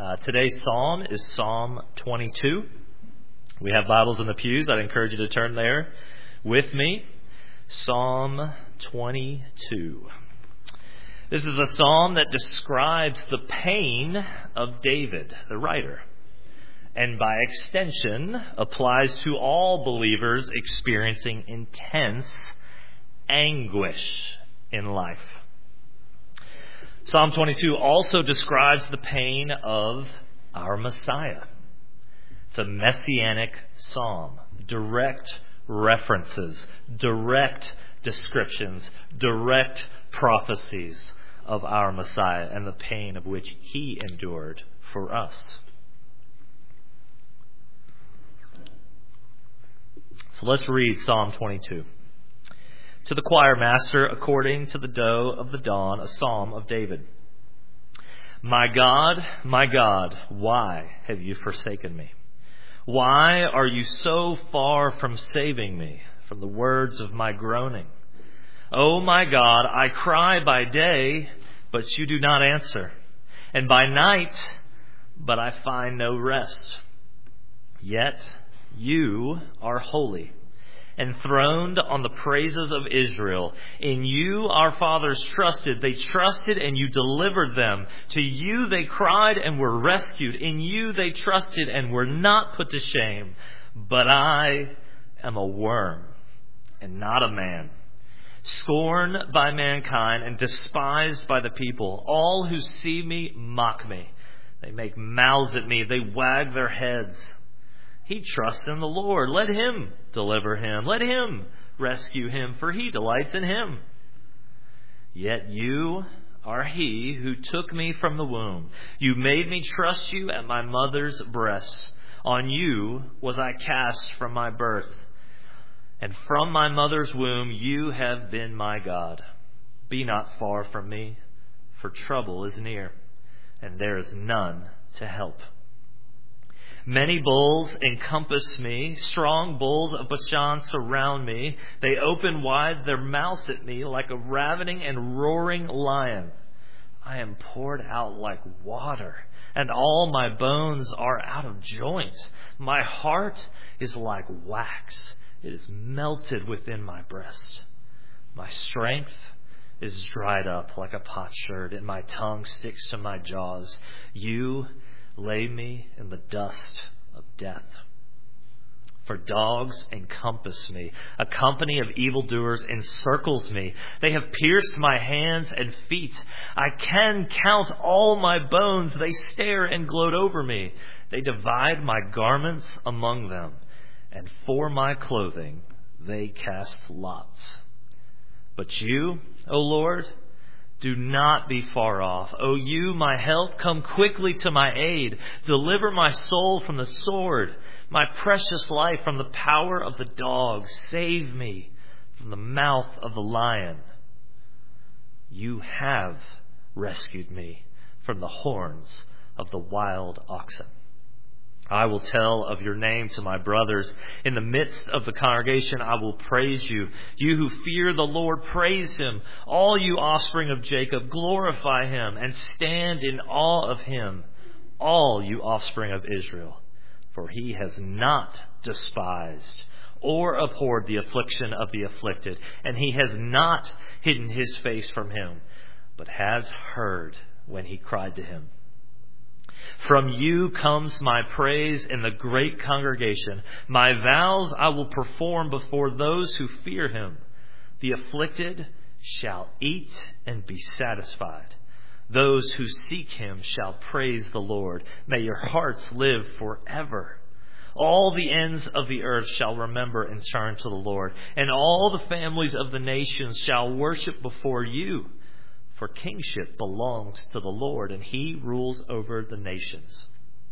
Today's psalm is Psalm 22. We have Bibles in the pews. I'd encourage you to turn there with me. Psalm 22. This is a psalm that describes the pain of David, the writer, and by extension applies to all believers experiencing intense anguish in life. Psalm 22 also describes the pain of our Messiah. It's a messianic psalm. Direct references, direct descriptions, direct prophecies of our Messiah and the pain of which he endured for us. So let's read Psalm 22. To the choir master, according to the doe of the dawn, a psalm of David. My God, why have you forsaken me? Why are you so far from saving me from the words of my groaning? O my God, I cry by day, but you do not answer, and by night, but I find no rest. Yet you are holy, enthroned on the praises of Israel. In you our fathers trusted. They trusted and you delivered them. To you they cried and were rescued. In you they trusted and were not put to shame. But I am a worm and not a man, scorned by mankind and despised by the people. All who see me mock me. They make mouths at me. They wag their heads. He trusts in the Lord. Let him deliver him. Let him rescue him, for he delights in him. Yet you are he who took me from the womb. You made me trust you at my mother's breasts. On you was I cast from my birth. And from my mother's womb you have been my God. Be not far from me, for trouble is near, and there is none to help. Many bulls encompass me. Strong bulls of Bashan surround me. They open wide their mouths at me like a ravening and roaring lion. I am poured out like water, and all my bones are out of joint. My heart is like wax. It is melted within my breast. My strength is dried up like a potsherd, and my tongue sticks to my jaws. You lay me in the dust of death. For dogs encompass me. A company of evildoers encircles me. They have pierced my hands and feet. I can count all my bones. They stare and gloat over me. They divide my garments among them, and for my clothing they cast lots. But you, O Lord, do not be far off. O you, my help, come quickly to my aid. Deliver my soul from the sword, my precious life from the power of the dog. Save me from the mouth of the lion. You have rescued me from the horns of the wild oxen. I will tell of your name to my brothers. In the midst of the congregation, I will praise you. You who fear the Lord, praise him. All you offspring of Jacob, glorify him and stand in awe of him. All you offspring of Israel, for he has not despised or abhorred the affliction of the afflicted, and he has not hidden his face from him, but has heard when he cried to him. From you comes my praise in the great congregation. My vows I will perform before those who fear him. The afflicted shall eat and be satisfied. Those who seek him shall praise the Lord. May your hearts live forever. All the ends of the earth shall remember and turn to the Lord, and all the families of the nations shall worship before you. For kingship belongs to the Lord, and he rules over the nations.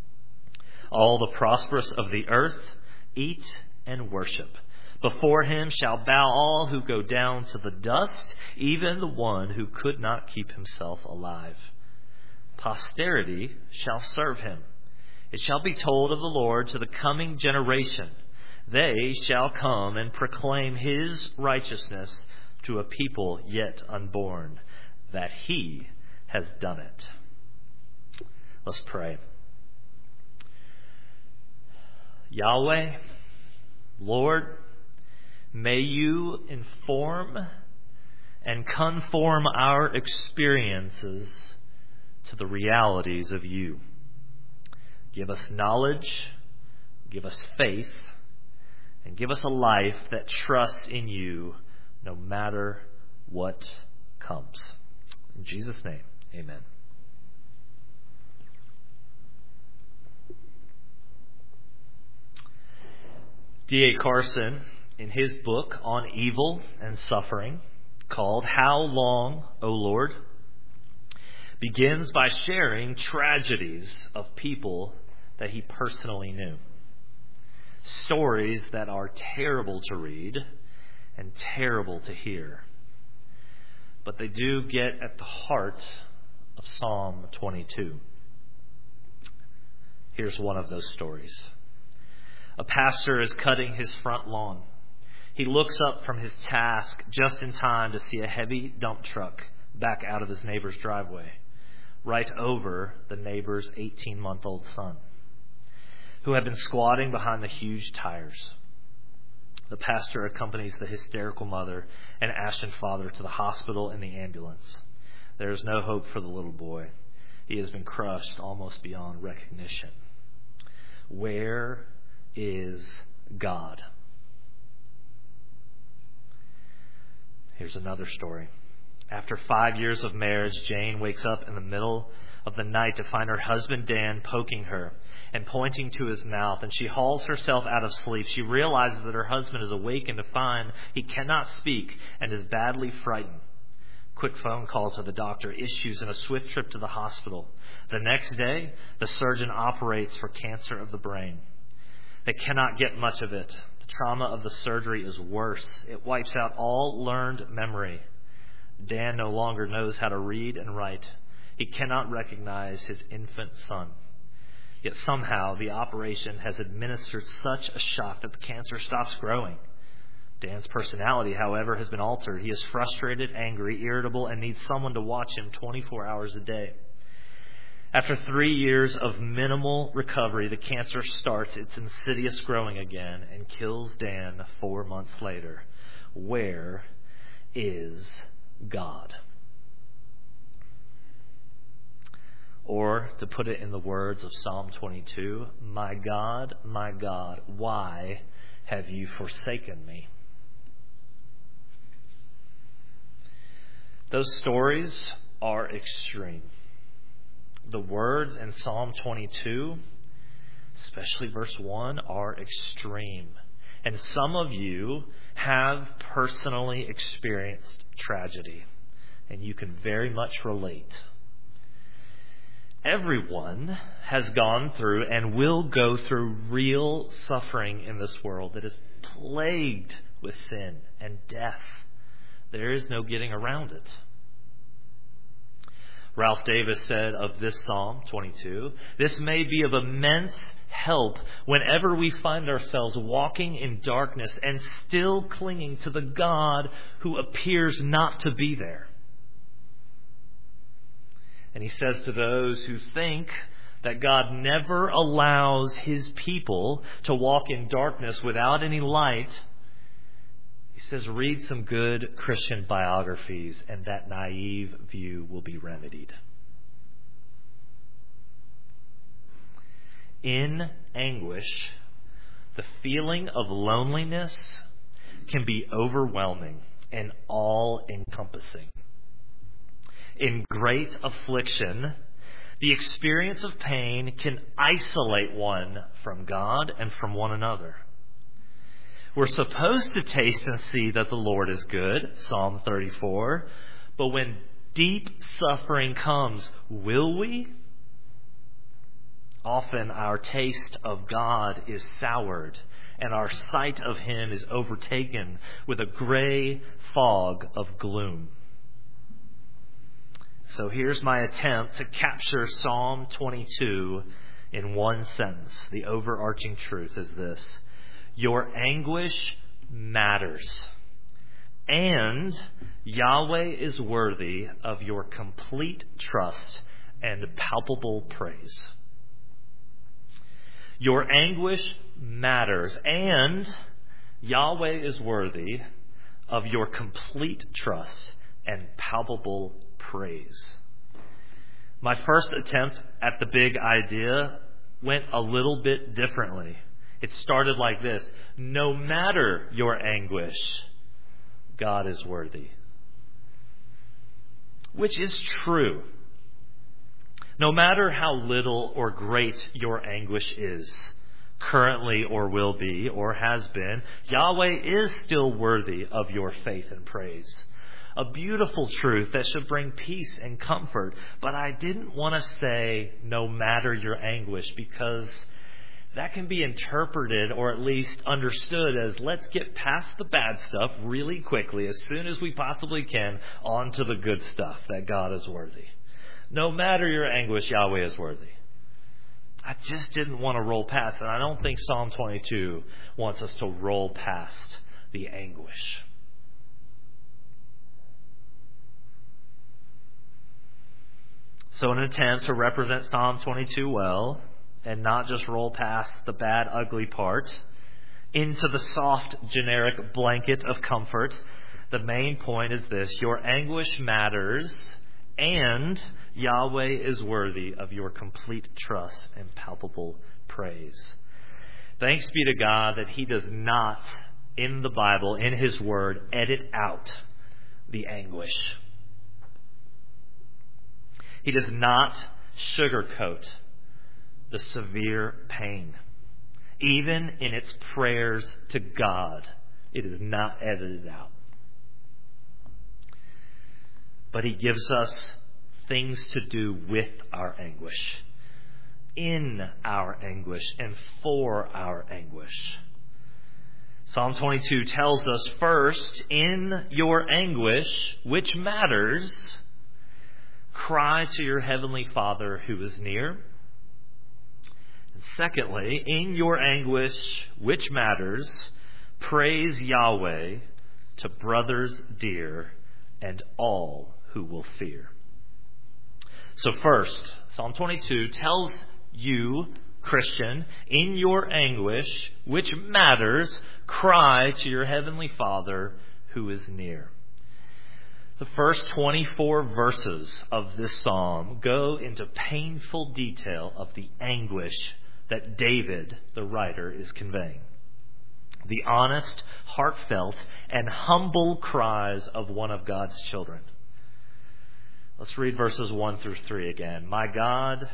All the prosperous of the earth eat and worship. Before him shall bow all who go down to the dust, even the one who could not keep himself alive. Posterity shall serve him. It shall be told of the Lord to the coming generation. They shall come and proclaim his righteousness to a people yet unborn, that he has done it. Let's pray. Yahweh, Lord, may you inform and conform our experiences to the realities of you. Give us knowledge, give us faith, and give us a life that trusts in you no matter what comes. In Jesus' name, amen. D.A. Carson, in his book on evil and suffering, called How Long, O Lord?, begins by sharing tragedies of people that he personally knew. Stories that are terrible to read and terrible to hear. But they do get at the heart of Psalm 22. Here's one of those stories. A pastor is cutting his front lawn. He looks up from his task just in time to see a heavy dump truck back out of his neighbor's driveway, right over the neighbor's 18-month-old son, who had been squatting behind the huge tires. The pastor accompanies the hysterical mother and ashen father to the hospital in the ambulance. There is no hope for the little boy. He has been crushed almost beyond recognition. Where is God? Here's another story. After 5 years of marriage, Jane wakes up in the middle of the night to find her husband Dan poking her and pointing to his mouth, and she hauls herself out of sleep. She realizes that her husband is awakened to find he cannot speak and is badly frightened. Quick phone call to the doctor issues in a swift trip to the hospital. The next day, the surgeon operates for cancer of the brain. They cannot get much of it. The trauma of the surgery is worse. It wipes out all learned memory. Dan no longer knows how to read and write. He cannot recognize his infant son. Yet somehow the operation has administered such a shock that the cancer stops growing. Dan's personality, however, has been altered. He is frustrated, angry, irritable, and needs someone to watch him 24 hours a day. After 3 years of minimal recovery, the cancer starts its insidious growing again and kills Dan 4 months later. Where is God? Or, to put it in the words of Psalm 22, my God, why have you forsaken me? Those stories are extreme. The words in Psalm 22, especially verse 1, are extreme. And some of you have personally experienced tragedy, and you can very much relate. Everyone has gone through and will go through real suffering in this world that is plagued with sin and death. There is no getting around it. Ralph Davis said of this Psalm 22, this may be of immense help whenever we find ourselves walking in darkness and still clinging to the God who appears not to be there. And he says to those who think that God never allows his people to walk in darkness without any light, he says, read some good Christian biographies and that naive view will be remedied. In anguish, the feeling of loneliness can be overwhelming and all-encompassing. In great affliction, the experience of pain can isolate one from God and from one another. We're supposed to taste and see that the Lord is good, Psalm 34. But when deep suffering comes, will we? Often our taste of God is soured, and our sight of him is overtaken with a gray fog of gloom. So here's my attempt to capture Psalm 22 in one sentence. The overarching truth is this: your anguish matters, and Yahweh is worthy of your complete trust and palpable praise. Your anguish matters, and Yahweh is worthy of your complete trust and palpable praise. My first attempt at the big idea went a little bit differently. It started like this: no matter your anguish, God is worthy. Which is true. No matter how little or great your anguish is, currently or will be or has been, Yahweh is still worthy of your faith and praise. A beautiful truth that should bring peace and comfort. But I didn't want to say no matter your anguish, because that can be interpreted, or at least understood as, let's get past the bad stuff really quickly, as soon as we possibly can, onto the good stuff, that God is worthy. No matter your anguish, Yahweh is worthy. I just didn't want to roll past it. I don't think Psalm 22 wants us to roll past the anguish. So in an attempt to represent Psalm 22 well, and not just roll past the bad, ugly part into the soft, generic blanket of comfort, the main point is this: your anguish matters, and Yahweh is worthy of your complete trust and palpable praise. Thanks be to God that He does not, in the Bible, in His Word, edit out the anguish. He does not sugarcoat the severe pain. Even in its prayers to God, it is not edited out. But He gives us things to do with our anguish, in our anguish, and for our anguish. Psalm 22 tells us, first, in your anguish, which matters, cry to your heavenly Father who is near. And secondly, in your anguish, which matters, praise Yahweh to brothers dear and all who will fear. So first, Psalm 22 tells you, Christian, in your anguish, which matters, cry to your heavenly Father who is near. The first 24 verses of this psalm go into painful detail of the anguish that David, the writer, is conveying. The honest, heartfelt, and humble cries of one of God's children. Let's read verses 1 through 3 again. My God,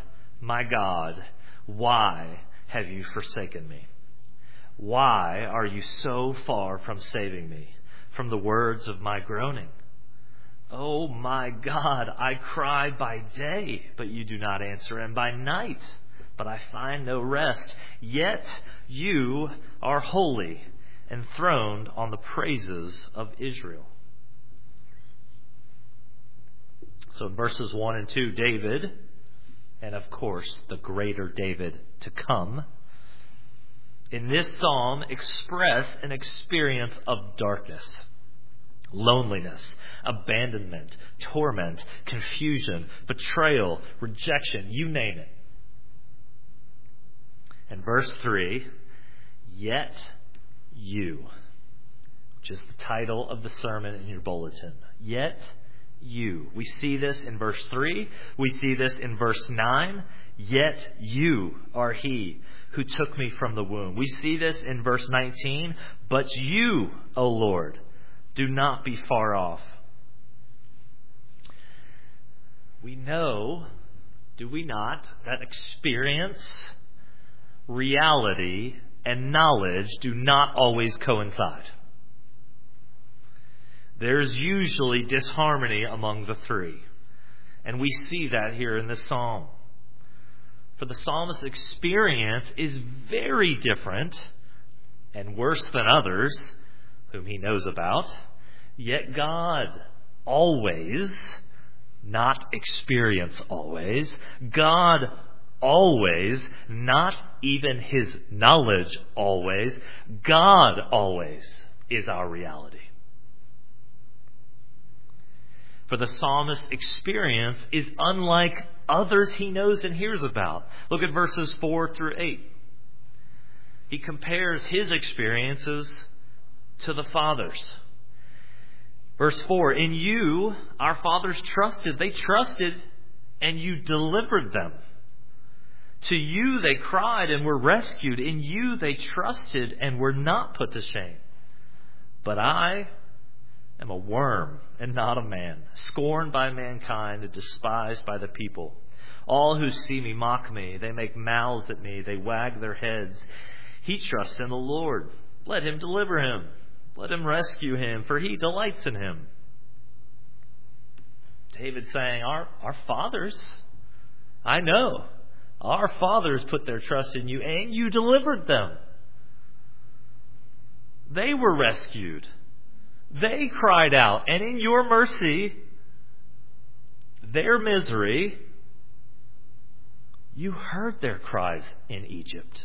why have you forsaken me? Why are you so far from saving me from the words of my groaning? Oh my God, I cry by day, but you do not answer, and by night, but I find no rest. Yet you are holy, enthroned on the praises of Israel. So in verses 1 and 2, David, and of course the greater David to come, in this psalm express an experience of darkness, loneliness, abandonment, torment, confusion, betrayal, rejection, you name it. And verse 3, yet you, which is the title of the sermon in your bulletin. Yet you. We see this in verse 3. We see this in verse 9. Yet you are He who took me from the womb. We see this in verse 19. But you, O Lord, do not be far off. We know, do we not, that experience, reality, and knowledge do not always coincide. There's usually disharmony among the three. And we see that here in this psalm. For the psalmist's experience is very different and worse than others whom he knows about. Yet God always, not experience always, God always, not even His knowledge always, God always is our reality. For the psalmist's experience is unlike others he knows and hears about. Look at verses 4 through 8. he compares his experiences to the Father's. Verse 4, in you our fathers trusted. They trusted and you delivered them. To you they cried and were rescued. In you they trusted and were not put to shame. But I am a worm and not a man, scorned by mankind and despised by the people. All who see me mock me. They make mouths at me. They wag their heads. He trusts in the Lord. Let him deliver him. Let him rescue him, for he delights in him. David saying, our fathers, I know, our fathers put their trust in you, and you delivered them. They were rescued. They cried out, and in your mercy, their misery, you heard their cries in Egypt,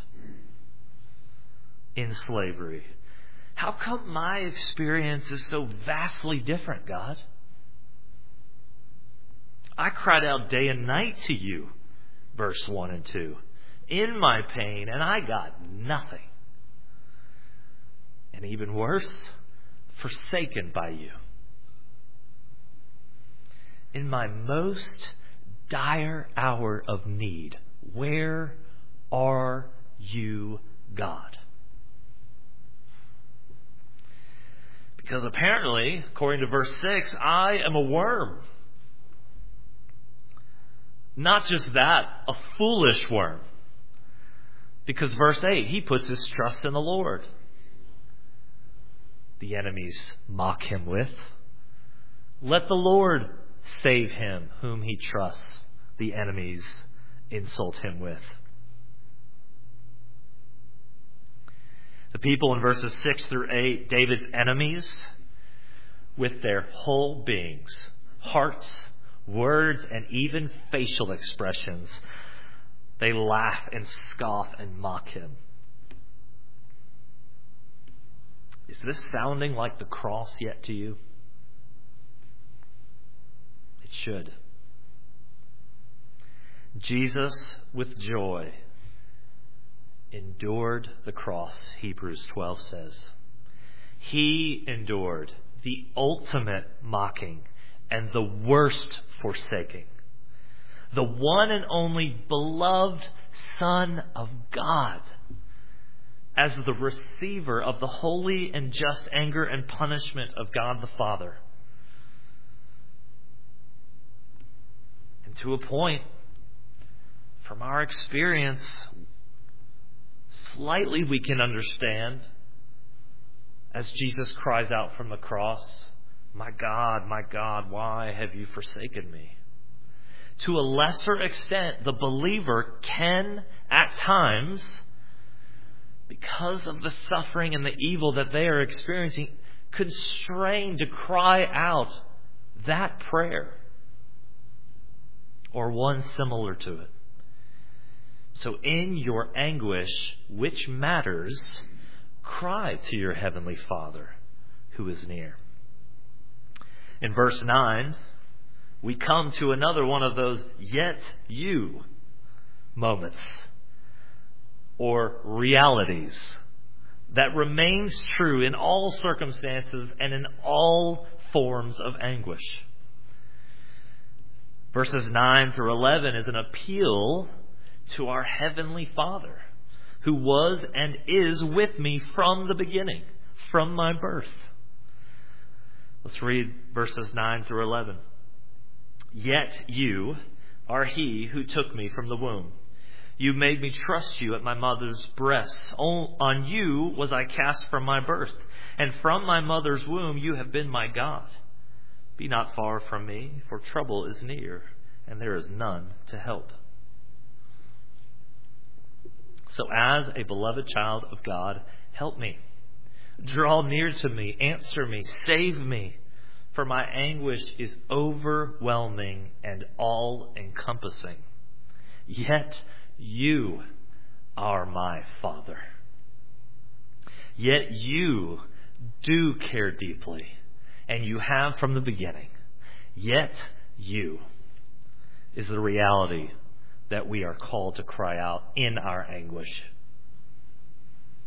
in slavery. How come my experience is so vastly different, God? I cried out day and night to you, verse 1 and 2, in my pain, and I got nothing. And even worse, forsaken by you. In my most dire hour of need, where are you, God? Because apparently, according to verse 6, I am a worm. Not just that, a foolish worm. Because verse 8, he puts his trust in the Lord. The enemies mock him with. Let the Lord save him whom he trusts. The enemies insult him with. The people in verses 6 through 8, David's enemies, with their whole beings, hearts, words, and even facial expressions, they laugh and scoff and mock him. Is this sounding like the cross yet to you? It should. Jesus, with joy, endured the cross, Hebrews 12 says. He endured the ultimate mocking and the worst forsaking. The one and only beloved Son of God, as the receiver of the holy and just anger and punishment of God the Father. And to a point, from our experience, slightly we can understand as Jesus cries out from the cross, my God, why have you forsaken me? To a lesser extent, the believer can, at times, because of the suffering and the evil that they are experiencing, constrained to cry out that prayer or one similar to it. So in your anguish, which matters, cry to your heavenly Father who is near. In verse 9, we come to another one of those yet you moments or realities that remains true in all circumstances and in all forms of anguish. Verses 9 through 11 is an appeal to our Heavenly Father, who was and is with me from the beginning, from my birth. Let's read verses 9 through 11. Yet you are he who took me from the womb. You made me trust you at my mother's breast. On you was I cast from my birth, and from my mother's womb you have been my God. Be not far from me, for trouble is near, and there is none to help. So as a beloved child of God, help me. Draw near to me, answer me, save me, for my anguish is overwhelming and all-encompassing. Yet you are my Father. Yet you do care deeply, and you have from the beginning. Yet you is the reality that we are called to cry out in our anguish.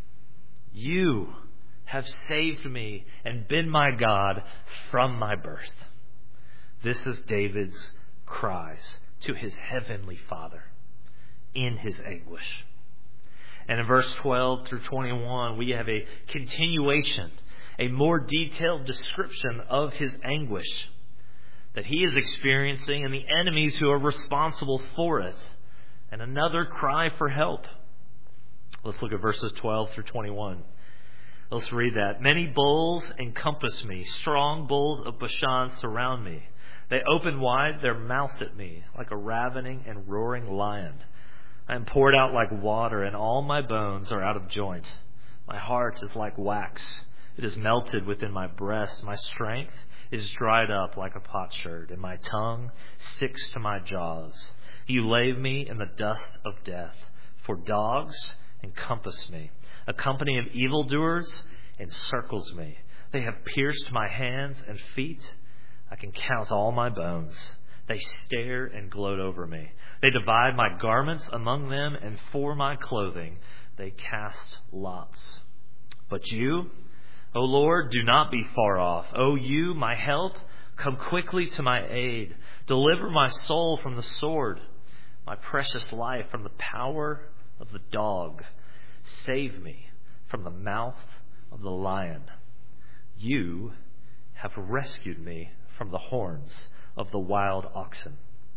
You have saved me and been my God from my birth. This is David's cries to his heavenly Father in his anguish. And in verse 12 through 21, we have a continuation, a more detailed description of his anguish that he is experiencing and the enemies who are responsible for it, and another cry for help. Let's look at verses 12 through 21. Let's read that. Many bulls encompass me. Strong bulls of Bashan surround me. They open wide their mouths at me like a ravening and roaring lion. I am poured out like water, and all my bones are out of joint. My heart is like wax. It is melted within my breast. My strength is dried up like a potsherd, and my tongue sticks to my jaws. You lay me in the dust of death, for dogs encompass me. A company of evildoers encircles me. They have pierced my hands and feet. I can count all my bones. They stare and gloat over me. They divide my garments among them, and for my clothing they cast lots. But you, O Lord, do not be far off. O you, my help, come quickly to my aid. Deliver my soul from the sword, my precious life from the power of the dog. Save me from the mouth of the lion. You have rescued me from the horns of the wild oxen.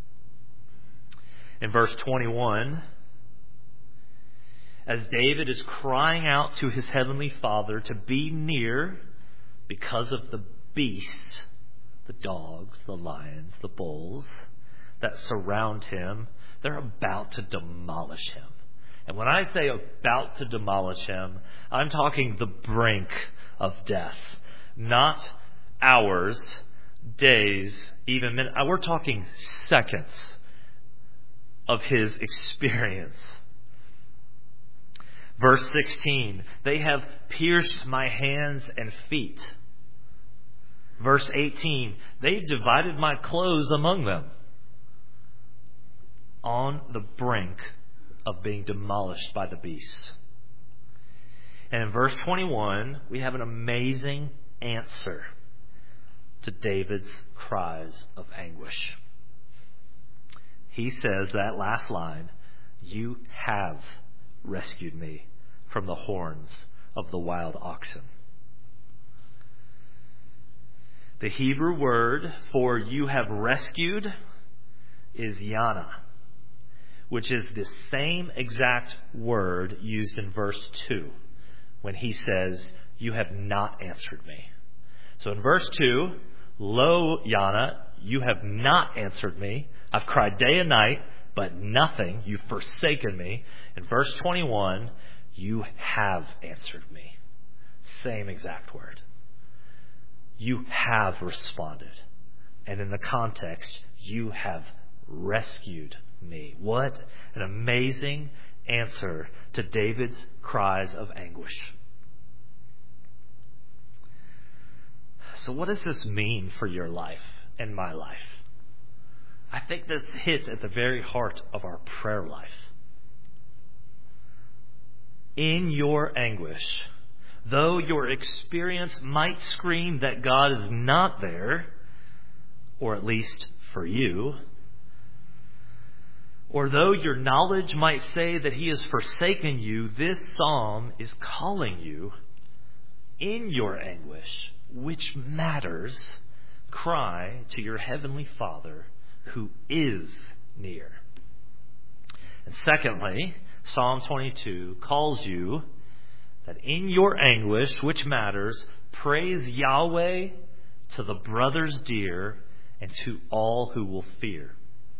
In verse 21, as David is crying out to his heavenly Father to be near because of the beasts, the dogs, the lions, the bulls that surround him, they're about to demolish him. And when I say about to demolish him, I'm talking the brink of death. Not hours, days, even minutes. We're talking seconds of his experience. Verse 16, they have pierced my hands and feet. Verse 18, they divided my clothes among them. On the brink of being demolished by the beasts. And in verse 21, we have an amazing answer to David's cries of anguish. He says that last line, you have rescued me from the horns of the wild oxen. The Hebrew word for you have rescued is yana, which is the same exact word used in verse 2 when he says, you have not answered me. So in verse 2, lo, Yana, you have not answered me. I've cried day and night, but nothing. You've forsaken me. In verse 21, you have answered me. Same exact word. You have responded. And in the context, you have rescued me. What an amazing answer to David's cries of anguish. So what does this mean for your life and my life? I think this hits at the very heart of our prayer life. In your anguish, though your experience might scream that God is not there, or at least for you, or though your knowledge might say that He has forsaken you, this psalm is calling you in your anguish, which matters, cry to your heavenly Father who is near. And secondly, Psalm 22 calls you that in your anguish, which matters, praise Yahweh to the brothers dear and to all who will fear.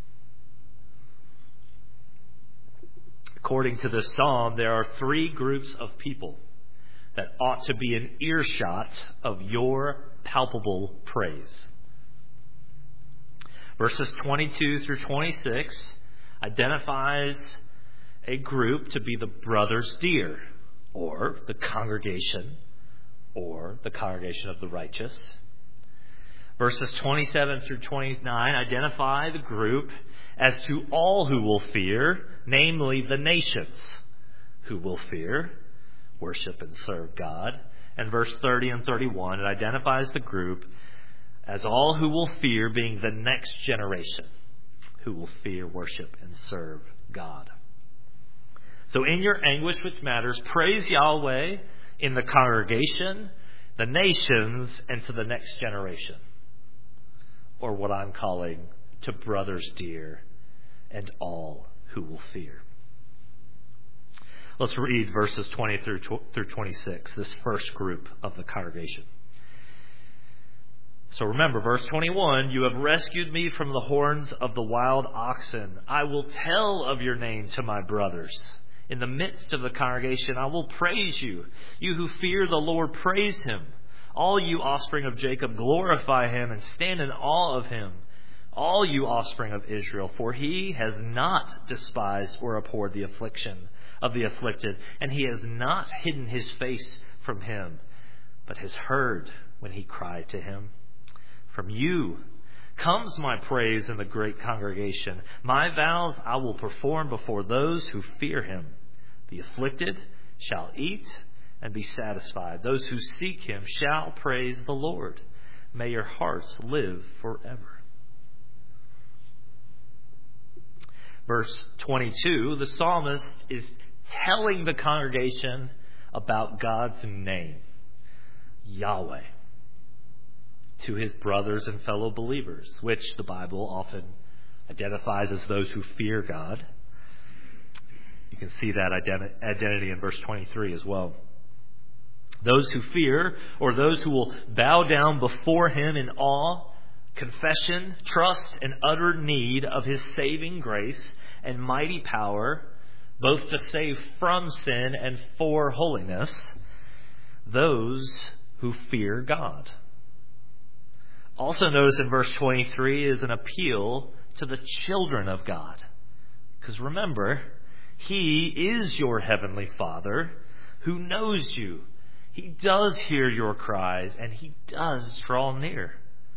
According to this psalm, there are three groups of people that ought to be in earshot of your palpable praise. Verses 22 through 26 identifies a group to be the brothers dear, or the congregation of the righteous. Verses 27 through 29 identify the group as to all who will fear, namely the nations who will fear. worship and serve God. And verse 30 and 31, it identifies the group as all who will fear, being the next generation who will fear, worship, and serve God. So in your anguish which matters, praise Yahweh in the congregation, the nations, and to the next generation. Or what I'm calling to brothers dear and all who will fear. Let's read verses 20 through 26, this first group of the congregation. So remember, verse 21, you have rescued me from the horns of the wild oxen. I will tell of your name to my brothers. In the midst of the congregation, I will praise you. You who fear the Lord, praise him. All you offspring of Jacob, glorify him and stand in awe of him. All you offspring of Israel, for he has not despised or abhorred the affliction of the afflicted, and he has not hidden his face from him, but has heard when he cried to him. From you comes my praise in the great congregation. My vows I will perform before those who fear him. The afflicted shall eat and be satisfied. Those who seek him shall praise the Lord. May your hearts live forever. Verse 22, the psalmist is telling the congregation about God's name, Yahweh, to his brothers and fellow believers, which the Bible often identifies as those who fear God. You can see that identity in verse 23 as well. Those who fear, or those who will bow down before him in awe, confession, trust, and utter need of his saving grace and mighty power, both to save from sin and for holiness, those who fear God. Also notice in verse 23 is an appeal to the children of God. Because remember, he is your heavenly Father who knows you. He does hear your cries and he does draw near.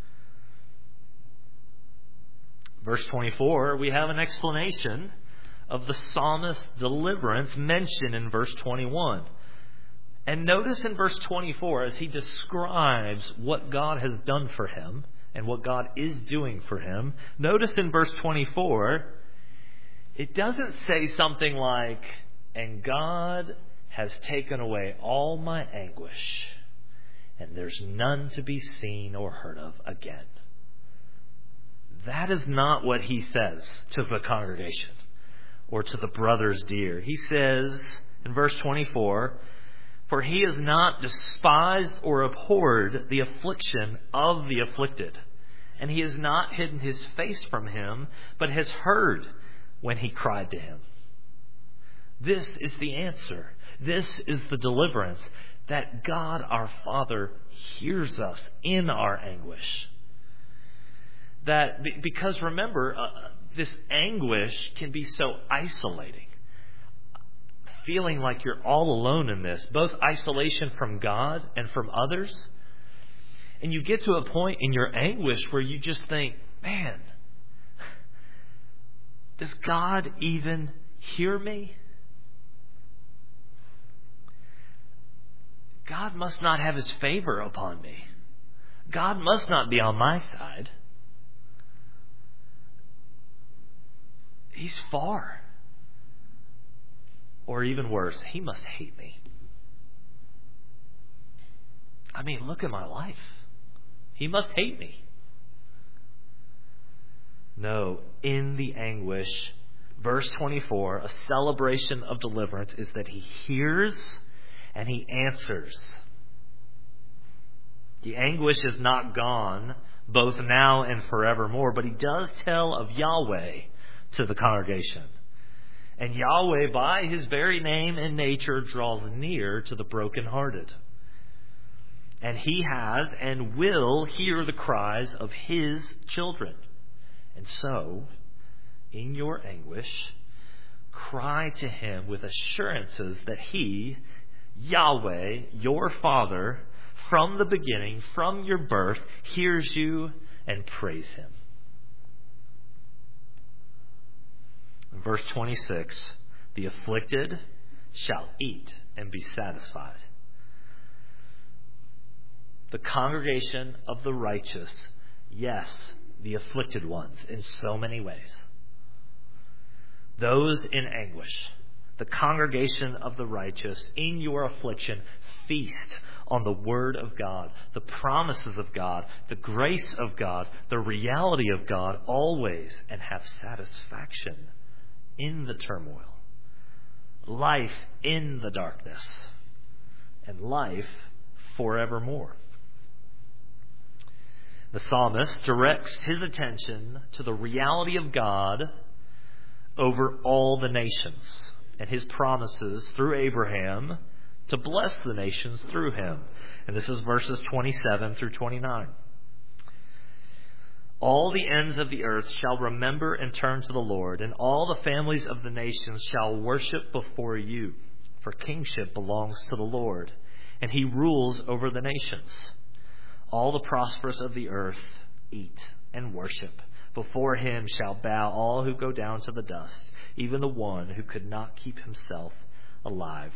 Verse 24, we have an explanation of the psalmist's deliverance mentioned in verse 21. And notice in verse 24, as he describes what God has done for him and what God is doing for him, notice in verse 24, it doesn't say something like, and God has taken away all my anguish, and there's none to be seen or heard of again. That is not what he says to the congregation or to the brothers dear. He says in verse 24, for he has not despised or abhorred the affliction of the afflicted, and he has not hidden his face from him, but has heard when he cried to him. This is the answer. This is the deliverance, that God our Father hears us in our anguish. That because remember, this anguish can be so isolating. Feeling like you're all alone in this, both isolation from God and from others. And you get to a point in your anguish where you just think, man, does God even hear me? God must not have his favor upon me. God must not be on my side. He's far. Or even worse, he must hate me. I mean, look at my life. He must hate me. No, in the anguish, verse 24, a celebration of deliverance is that he hears and he answers. The anguish is not gone, both now and forevermore, but he does tell of Yahweh to the congregation. And Yahweh, by his very name and nature, draws near to the brokenhearted. And he has and will hear the cries of his children. And so, in your anguish, cry to him with assurances that he, Yahweh, your Father, from the beginning, from your birth, hears you, and praise him. Verse 26, the afflicted shall eat and be satisfied. The congregation of the righteous, yes, the afflicted ones in so many ways. Those in anguish, the congregation of the righteous, in your affliction, feast on the Word of God, the promises of God, the grace of God, the reality of God always, and have satisfaction in the turmoil, life in the darkness, and life forevermore. The psalmist directs his attention to the reality of God over all the nations and his promises through Abraham to bless the nations through him. And this is verses 27 through 29. All the ends of the earth shall remember and turn to the Lord, and all the families of the nations shall worship before you. For kingship belongs to the Lord, and he rules over the nations. All the prosperous of the earth eat and worship. Before him shall bow all who go down to the dust, even the one who could not keep himself alive.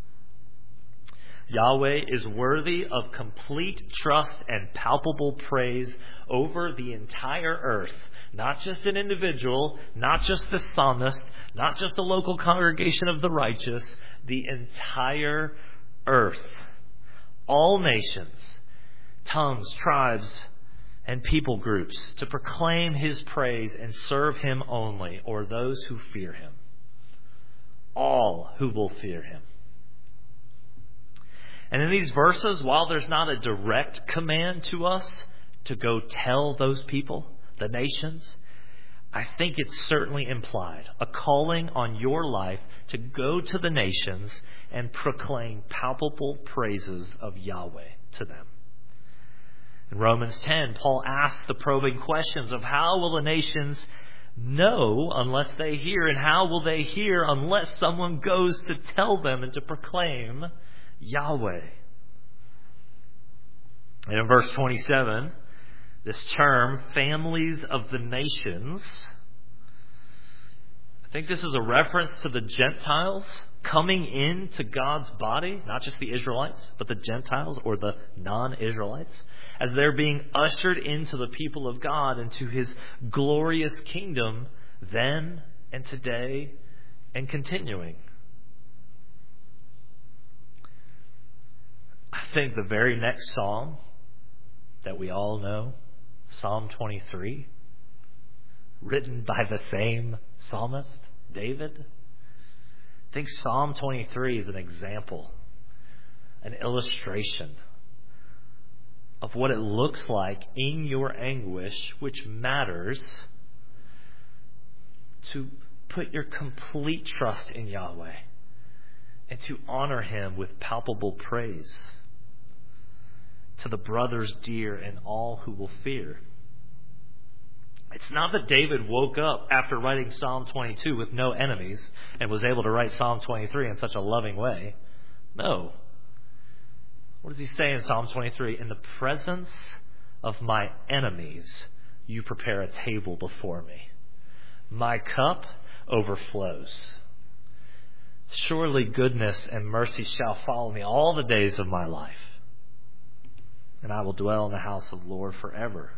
Yahweh is worthy of complete trust and palpable praise over the entire earth. Not just an individual, not just the psalmist, not just the local congregation of the righteous, the entire earth. All nations, tongues, tribes, and people groups to proclaim his praise and serve him only, or those who fear him. All who will fear him. And in these verses, while there's not a direct command to us to go tell those people, the nations, I think it's certainly implied, a calling on your life to go to the nations and proclaim palpable praises of Yahweh to them. In Romans 10, Paul asks the probing questions of how will the nations know unless they hear, and how will they hear unless someone goes to tell them and to proclaim Yahweh. And in verse 27, this term, families of the nations, I think this is a reference to the Gentiles coming into God's body, not just the Israelites, but the Gentiles or the non-Israelites, as they're being ushered into the people of God, into his glorious kingdom then and today and continuing. I think the very next psalm that we all know, Psalm 23, written by the same psalmist, David. I think Psalm 23 is an example, an illustration of what it looks like in your anguish, which matters, to put your complete trust in Yahweh and to honor him with palpable praise. To the brothers dear and all who will fear. It's not that David woke up after writing Psalm 22 with no enemies and was able to write Psalm 23 in such a loving way. No. What does he say in Psalm 23? In the presence of my enemies, you prepare a table before me. My cup overflows. Surely goodness and mercy shall follow me all the days of my life, and I will dwell in the house of the Lord forever.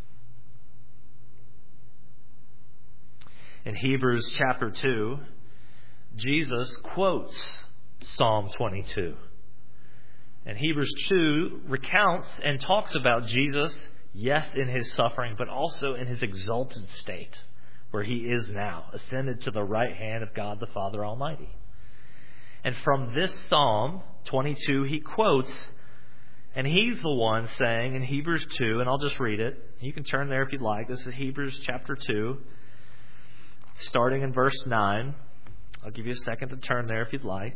In Hebrews chapter 2, Jesus quotes Psalm 22. And Hebrews 2 recounts and talks about Jesus, yes, in his suffering, but also in his exalted state, where he is now, ascended to the right hand of God the Father Almighty. And from this Psalm 22, he quotes, and he's the one saying in Hebrews 2, and I'll just read it. You can turn there if you'd like. This is Hebrews chapter 2, starting in verse 9. I'll give you a second to turn there if you'd like.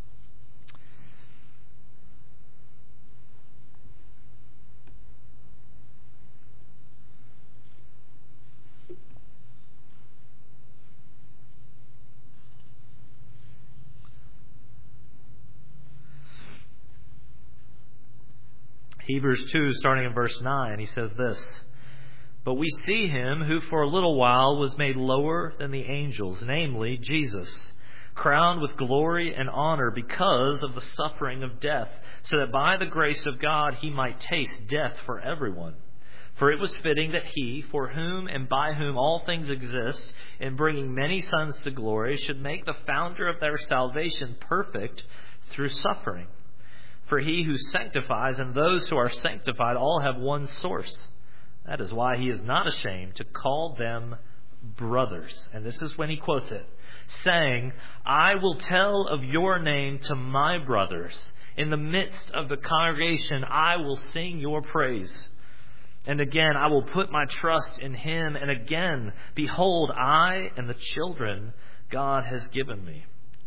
Hebrews 2, starting in verse 9, he says this, "But we see him who for a little while was made lower than the angels, namely Jesus, crowned with glory and honor because of the suffering of death, so that by the grace of God he might taste death for everyone. For it was fitting that he, for whom and by whom all things exist, in bringing many sons to glory, should make the founder of their salvation perfect through suffering. For he who sanctifies and those who are sanctified all have one source. That is why he is not ashamed to call them brothers. And this is when he quotes it, saying, I will tell of your name to my brothers. In the midst of the congregation, I will sing your praise. And again, I will put my trust in him. And again, behold, I and the children God has given me.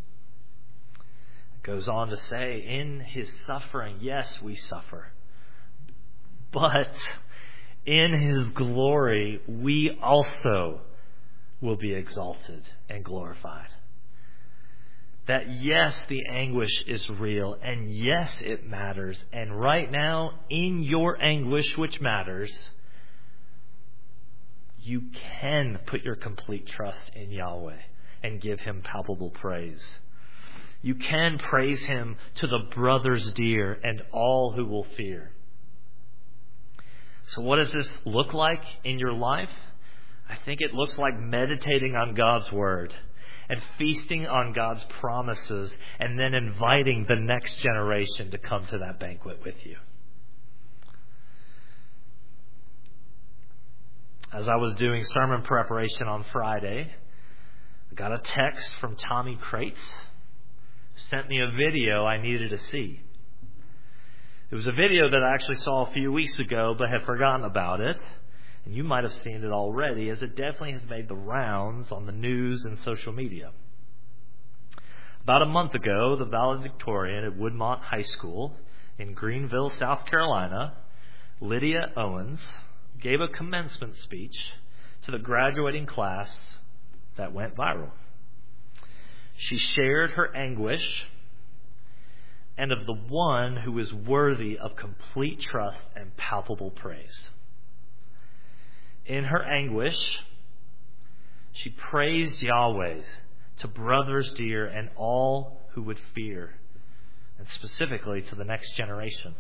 It goes on to say, in his suffering, yes, we suffer. But in his glory, we also will be exalted and glorified. That yes, the anguish is real, and yes, it matters. And right now, in your anguish, which matters, you can put your complete trust in Yahweh and give him palpable praise. You can praise him to the brothers dear and all who will fear. So what does this look like in your life? I think it looks like meditating on God's word and feasting on God's promises, and then inviting the next generation to come to that banquet with you. As I was doing sermon preparation on Friday, I got a text from Tommy Crates, who sent me a video I needed to see. It was a video that I actually saw a few weeks ago, but had forgotten about it. And you might have seen it already, as it definitely has made the rounds on the news and social media. About a month ago, the valedictorian at Woodmont High School in Greenville, South Carolina, Lydia Owens, gave a commencement speech to the graduating class that went viral. She shared her anguish and of the one who is worthy of complete trust and palpable praise. In her anguish, she praised Yahweh to brothers dear and all who would fear, and specifically to the next generation.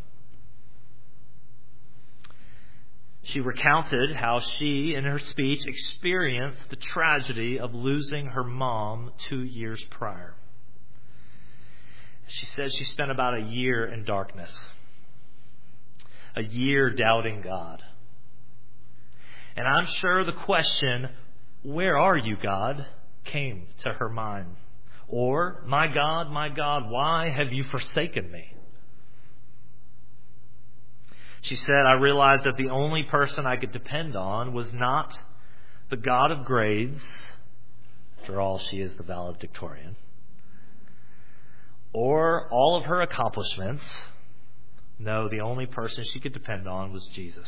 She recounted how she, in her speech, experienced the tragedy of losing her mom 2 years prior. She said she spent about a year in darkness, a year doubting God. And I'm sure the question, where are you, God, came to her mind. Or, my God, why have you forsaken me? She said, I realized that the only person I could depend on was not the God of grades, after all, she is the valedictorian, or all of her accomplishments. No, the only person she could depend on was Jesus.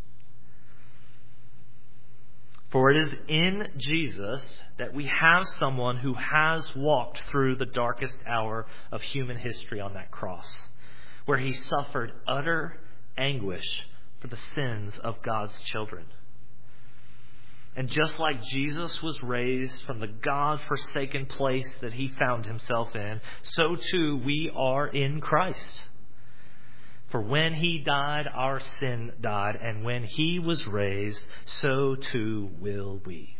For it is in Jesus that we have someone who has walked through the darkest hour of human history on that cross, where he suffered utter anguish for the sins of God's children. And just like Jesus was raised from the God-forsaken place that he found himself in, so too we are in Christ. For when he died, our sin died, and when he was raised, so too will we.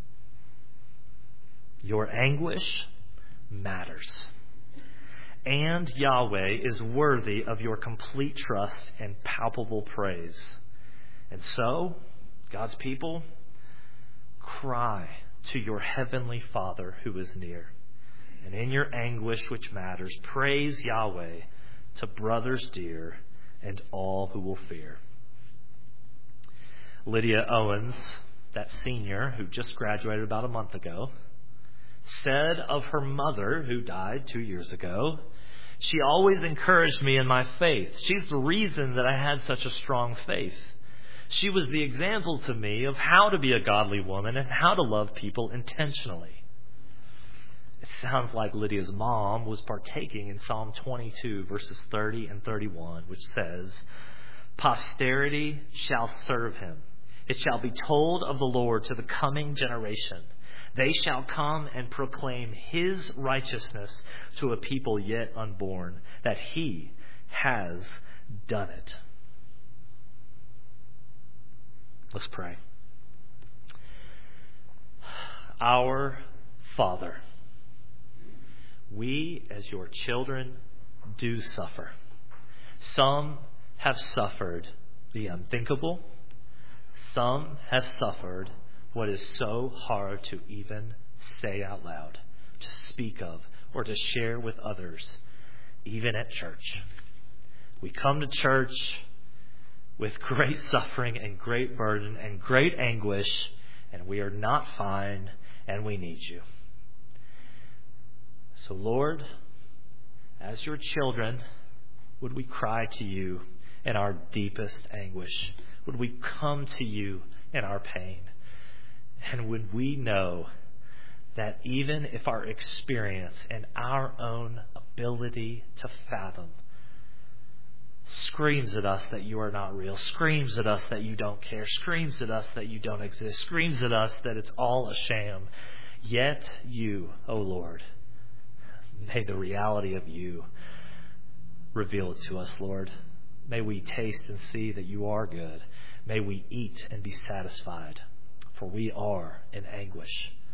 Your anguish matters. And Yahweh is worthy of your complete trust and palpable praise. And so, God's people, cry to your heavenly Father who is near. And in your anguish, which matters, praise Yahweh to brothers dear and all who will fear. Lydia Owens, that senior who just graduated about a month ago, said of her mother, who died 2 years ago, she always encouraged me in my faith. She's the reason that I had such a strong faith. She was the example to me of how to be a godly woman and how to love people intentionally. It sounds like Lydia's mom was partaking in Psalm 22, verses 30 and 31, which says, posterity shall serve him. It shall be told of the Lord to the coming generation. They shall come and proclaim his righteousness to a people yet unborn, that he has done it. Let's pray. Our Father, we as your children do suffer. Some have suffered the unthinkable. Some have suffered what is so hard to even say out loud, to speak of, or to share with others, even at church. We come to church with great suffering and great burden and great anguish, and we are not fine, and we need you. So, Lord, as your children, would we cry to you in our deepest anguish? Would we come to you in our pain? And would we know that even if our experience and our own ability to fathom screams at us that you are not real, screams at us that you don't care, screams at us that you don't exist, screams at us that it's all a sham, yet you, O Lord, may the reality of you reveal it to us, Lord. May we taste and see that you are good. May we eat and be satisfied, for we are in anguish.